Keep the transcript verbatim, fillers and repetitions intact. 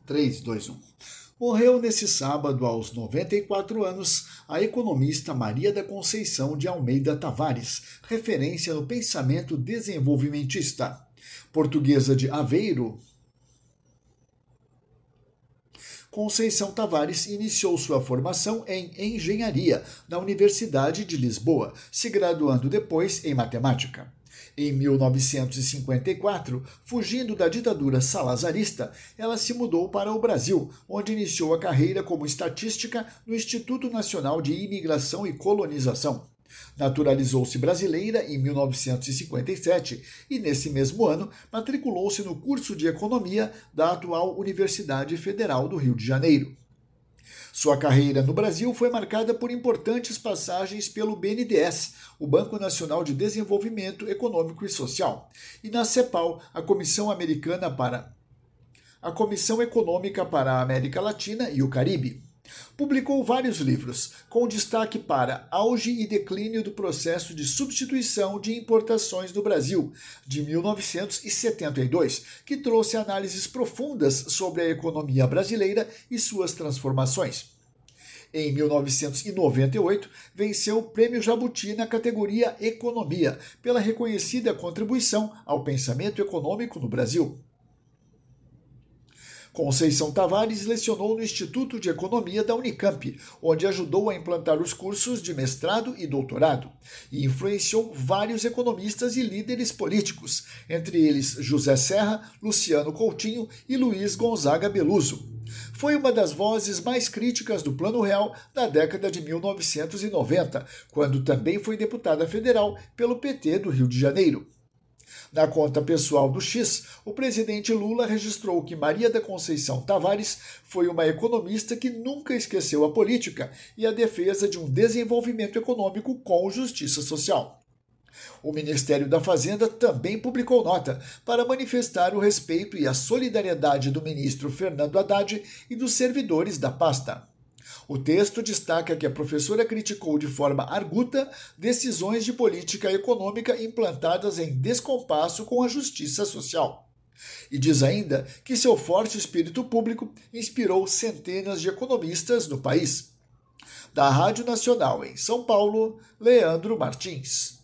três, dois, um. Morreu nesse sábado, aos noventa e quatro anos, a economista Maria da Conceição de Almeida Tavares, referência no pensamento desenvolvimentista. Portuguesa de Aveiro, Conceição Tavares iniciou sua formação em engenharia na Universidade de Lisboa, se graduando depois em matemática. Em mil novecentos e cinquenta e quatro, fugindo da ditadura salazarista, ela se mudou para o Brasil, onde iniciou a carreira como estatística no Instituto Nacional de Imigração e Colonização. Naturalizou-se brasileira em mil novecentos e cinquenta e sete e, nesse mesmo ano, matriculou-se no curso de Economia da atual Universidade Federal do Rio de Janeiro. Sua carreira no Brasil foi marcada por importantes passagens pelo B N D E S, o Banco Nacional de Desenvolvimento Econômico e Social, e na CEPAL, a Comissão Americana para a Comissão Econômica para a América Latina e o Caribe. Publicou vários livros, com destaque para Auge e Declínio do Processo de Substituição de Importações do Brasil, de mil novecentos e setenta e dois, que trouxe análises profundas sobre a economia brasileira e suas transformações. Em mil novecentos e noventa e oito, venceu o Prêmio Jabuti na categoria Economia, pela reconhecida contribuição ao pensamento econômico no Brasil. Conceição Tavares lecionou no Instituto de Economia da Unicamp, onde ajudou a implantar os cursos de mestrado e doutorado, e influenciou vários economistas e líderes políticos, entre eles José Serra, Luciano Coutinho e Luiz Gonzaga Beluso. Foi uma das vozes mais críticas do Plano Real na década de mil novecentos e noventa, quando também foi deputada federal pelo P T do Rio de Janeiro. Na conta pessoal do X, o presidente Lula registrou que Maria da Conceição Tavares foi uma economista que nunca esqueceu a política e a defesa de um desenvolvimento econômico com justiça social. O Ministério da Fazenda também publicou nota para manifestar o respeito e a solidariedade do ministro Fernando Haddad e dos servidores da pasta. O texto destaca que a professora criticou de forma arguta decisões de política econômica implantadas em descompasso com a justiça social. E diz ainda que seu forte espírito público inspirou centenas de economistas no país. Da Rádio Nacional em São Paulo, Leandro Martins.